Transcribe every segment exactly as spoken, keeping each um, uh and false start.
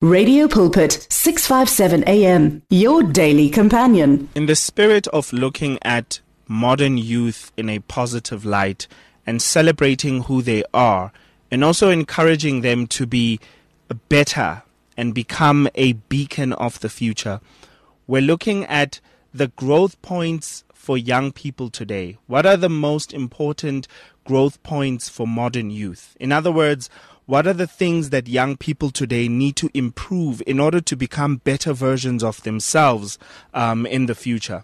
Radio Pulpit, six fifty-seven A M, your daily companion. In the spirit of looking at modern youth in a positive light and celebrating who they are, and also encouraging them to be better and become a beacon of the future, we're looking at the growth points for young people today. What are the most important growth points for modern youth? In other words, what are the things that young people today need to improve in order to become better versions of themselves um, in the future?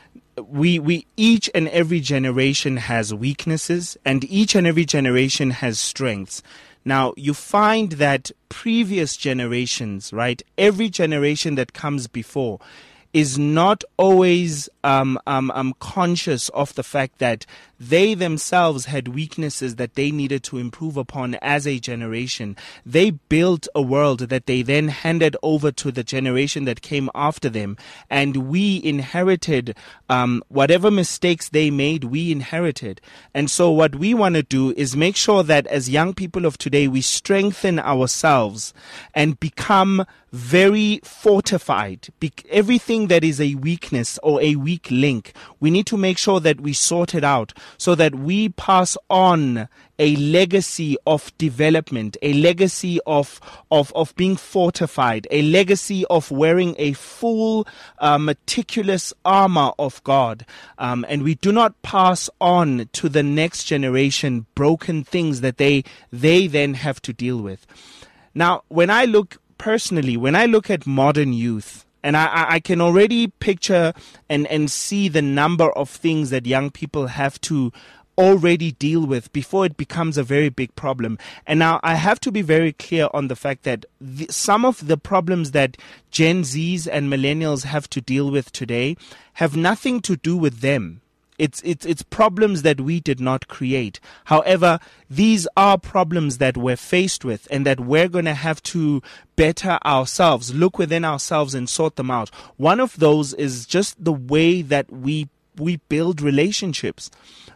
We, we, each and every generation has weaknesses, and each and every generation has strengths. Now, you find that previous generations, right, every generation that comes before is not always um, um, um, conscious of the fact that they themselves had weaknesses that they needed to improve upon as a generation. They built a world that they then handed over to the generation that came after them, and we inherited um, whatever mistakes they made, we inherited. And so what we want to do is make sure that as young people of today, we strengthen ourselves and become very fortified. Be- everything that is a weakness or a weak link, we need to make sure that we sort it out so that we pass on a legacy of development, a legacy of of, of being fortified, a legacy of wearing a full, uh, meticulous armor of God. Um, and we do not pass on to the next generation broken things that they they then have to deal with. Now, when I look personally, when I look at modern youth, and I, I can already picture and, and see the number of things that young people have to already deal with before it becomes a very big problem. And now I have to be very clear on the fact that the, some of the problems that Gen Zs and millennials have to deal with today have nothing to do with them. It's, it's, it's problems that we did not create. However, these are problems that we're faced with and that we're going to have to better ourselves, look within ourselves and sort them out. One of those is just the way that we we build relationships.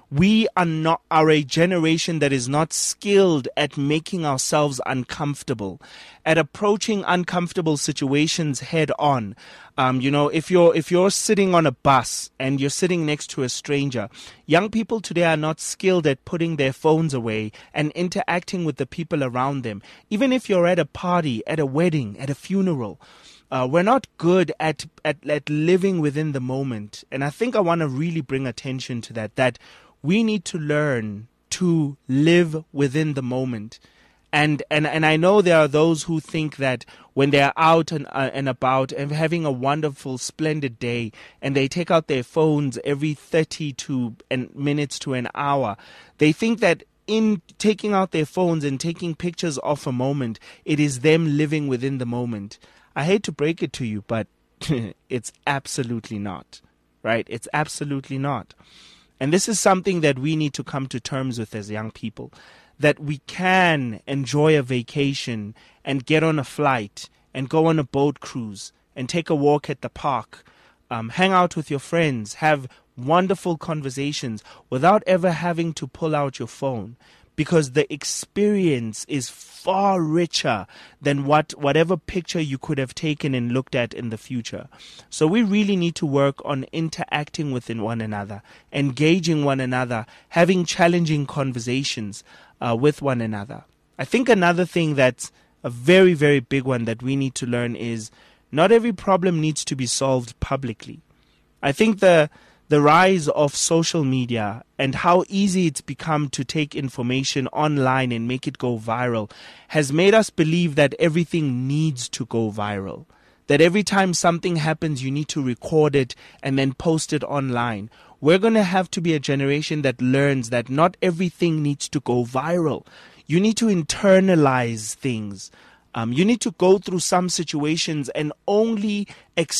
We are not are a generation that is not skilled at making ourselves uncomfortable, at approaching uncomfortable situations head on. Um, you know, if you're if you're sitting on a bus and you're sitting next to a stranger, young people today are not skilled at putting their phones away and interacting with the people around them. Even if you're at a party, at a wedding, at a funeral, Uh, we're not good at, at at living within the moment. And I think I want to really bring attention to that, that we need to learn to live within the moment. And and, and I know there are those who think that when they're out and, uh, and about and having a wonderful, splendid day, and they take out their phones every thirty to an, minutes to an hour, they think that in taking out their phones and taking pictures of a moment, it is them living within the moment. I hate to break it to you, but it's absolutely not, right? It's absolutely not. And this is something that we need to come to terms with as young people, that we can enjoy a vacation and get on a flight and go on a boat cruise and take a walk at the park, um, hang out with your friends, have wonderful conversations without ever having to pull out your phone. Because the experience is far richer than what whatever picture you could have taken and looked at in the future. So we really need to work on interacting with one another, engaging one another, having challenging conversations uh, with one another. I think another thing that's a very, very big one that we need to learn is not every problem needs to be solved publicly. I think the The rise of social media and how easy it's become to take information online and make it go viral has made us believe that everything needs to go viral. That every time something happens, you need to record it and then post it online. We're going to have to be a generation that learns that not everything needs to go viral. You need to internalize things. Um, you need to go through some situations and only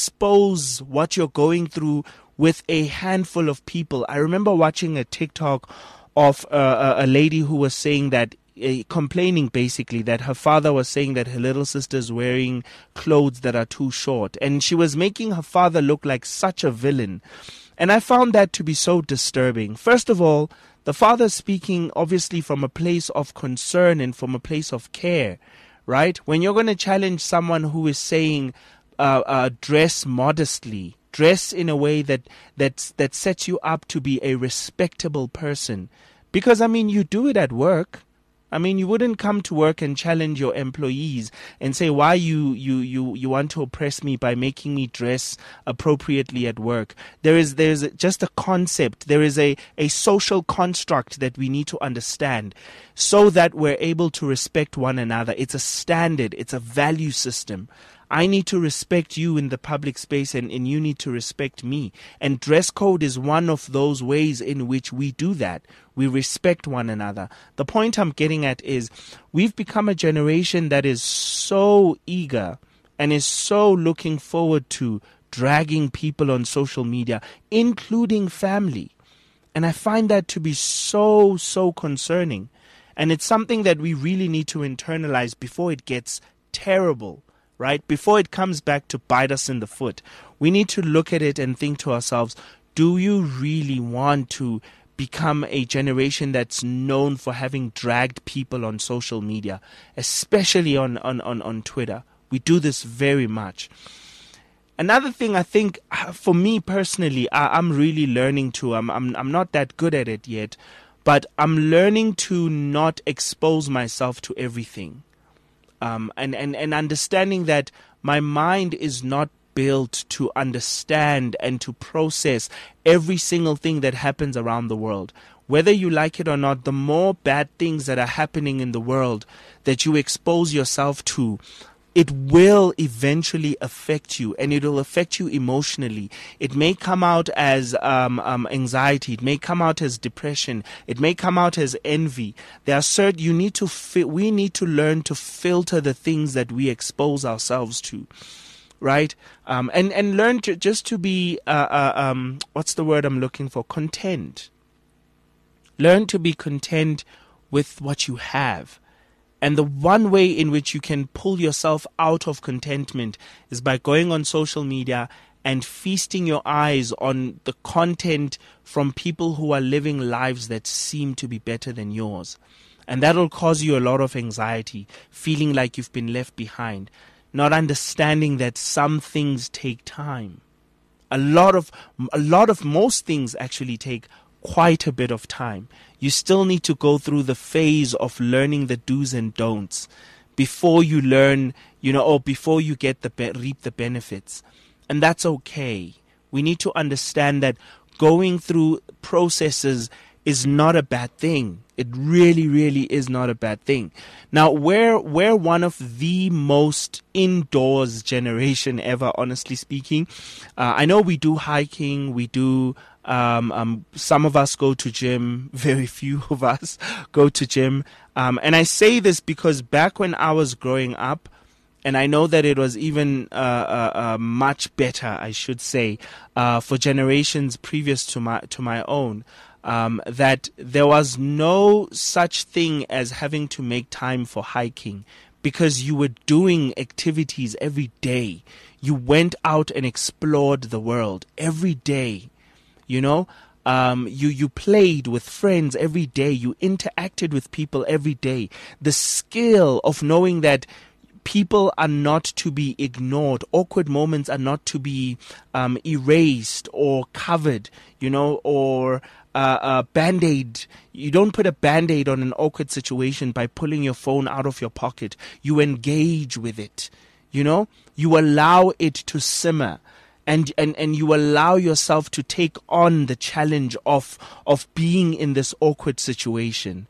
expose what you're going through with a handful of people. I remember watching a TikTok of uh, a lady who was saying that, uh, complaining basically that her father was saying that her little sister's wearing clothes that are too short. And she was making her father look like such a villain. And I found that to be so disturbing. First of all, the father speaking obviously from a place of concern and from a place of care, right? When you're going to challenge someone who is saying, uh, uh, dress modestly, dress in a way that that's, that sets you up to be a respectable person. Because, I mean, you do it at work. I mean, you wouldn't come to work and challenge your employees and say, why you, you, you, you want to oppress me by making me dress appropriately at work. There is there's just a concept. There is a, a social construct that we need to understand so that we're able to respect one another. It's a standard. It's a value system. I need to respect you in the public space and, and you need to respect me. And dress code is one of those ways in which we do that. We respect one another. The point I'm getting at is we've become a generation that is so eager and is so looking forward to dragging people on social media, including family. And I find that to be so, so concerning. And it's something that we really need to internalize before it gets terrible. Right? Before it comes back to bite us in the foot, we need to look at it and think to ourselves, do you really want to become a generation that's known for having dragged people on social media, especially on, on, on, on Twitter? We do this very much. Another thing I think, for me personally, I, I'm really learning to, I'm, I'm, I'm not that good at it yet, but I'm learning to not expose myself to everything. Um, and, and, and understanding that my mind is not built to understand and to process every single thing that happens around the world. Whether you like it or not, the more bad things that are happening in the world that you expose yourself to, it will eventually affect you, and it will affect you emotionally. It may come out as um, um, anxiety. It may come out as depression. It may come out as envy. There are certain you need to. Fi- we need to learn to filter the things that we expose ourselves to, right? Um, and and learn to just to be uh, uh, um, what's the word I'm looking for? Content. Learn to be content with what you have. And the one way in which you can pull yourself out of contentment is by going on social media and feasting your eyes on the content from people who are living lives that seem to be better than yours. And that'll cause you a lot of anxiety, feeling like you've been left behind, not understanding that some things take time. A lot of, a lot of most things actually take quite a bit of time. You still need to go through the phase of learning the do's and don'ts before you learn, you know, or before you get the be- reap the benefits. And that's okay. We need to understand that going through processes is not a bad thing. It really, really is not a bad thing. Now, we're, we're one of the most indoors generation ever, honestly speaking. Uh, I know we do hiking, we do Um, um, some of us go to gym. Very few of us go to gym. Um, and I say this because back when I was growing up, and I know that it was even uh, uh, uh, much better, I should say, uh, for generations previous to my to my own, um, that there was no such thing as having to make time for hiking because you were doing activities every day. You went out and explored the world every day. You know, um, you, you played with friends every day. You interacted with people every day. The skill of knowing that people are not to be ignored. Awkward moments are not to be um, erased or covered, you know, or uh, uh, Band-Aid. You don't put a Band-Aid on an awkward situation by pulling your phone out of your pocket. You engage with it, you know. You allow it to simmer. And, and and you allow yourself to take on the challenge of of being in this awkward situation.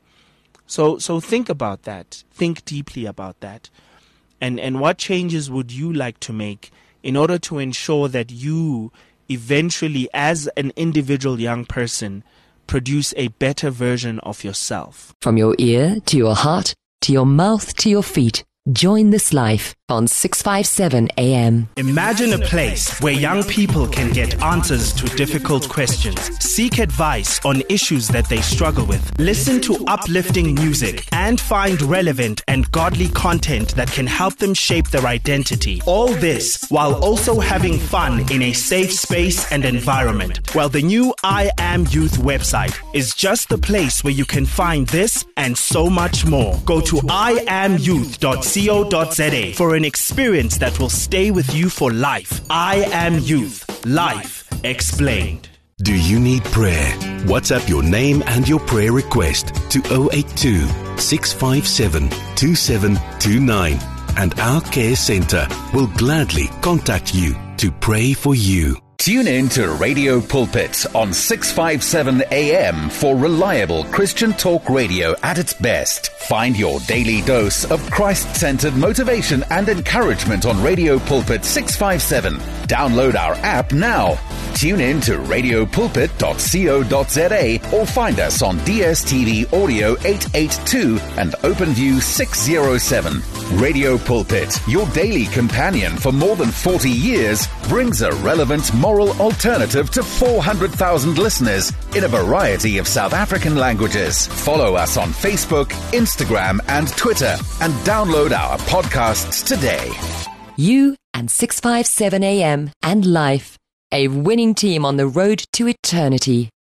So so think about that. Think deeply about that. And and what changes would you like to make in order to ensure that you eventually, as an individual young person, produce a better version of yourself? From your ear to your heart to your mouth to your feet. Join this life on six fifty-seven A M. Imagine a place where young people can get answers to difficult questions, seek advice on issues that they struggle with, listen to uplifting music, and find relevant and godly content that can help them shape their identity. All this while also having fun in a safe space and environment. Well, the new I Am Youth website is just the place where you can find this and so much more. Go to i am youth dot co co dot za for an experience that will stay with you for life. I Am Youth. Life explained. Do you need prayer? WhatsApp your name and your prayer request to zero eight two, six five seven, two seven two nine and our care centre will gladly contact you to pray for you. Tune in to Radio Pulpit on six fifty-seven A M for reliable Christian talk radio at its best. Find your daily dose of Christ-centered motivation and encouragement on Radio Pulpit six fifty-seven. Download our app now. Tune in to radio pulpit dot co dot za or find us on D S T V Audio eight eighty-two and OpenView six oh seven. Radio Pulpit, your daily companion for more than forty years, brings a relevant moral alternative to four hundred thousand listeners in a variety of South African languages. Follow us on Facebook, Instagram and Twitter and download our podcasts today. You and six fifty-seven A M and Life, a winning team on the road to eternity.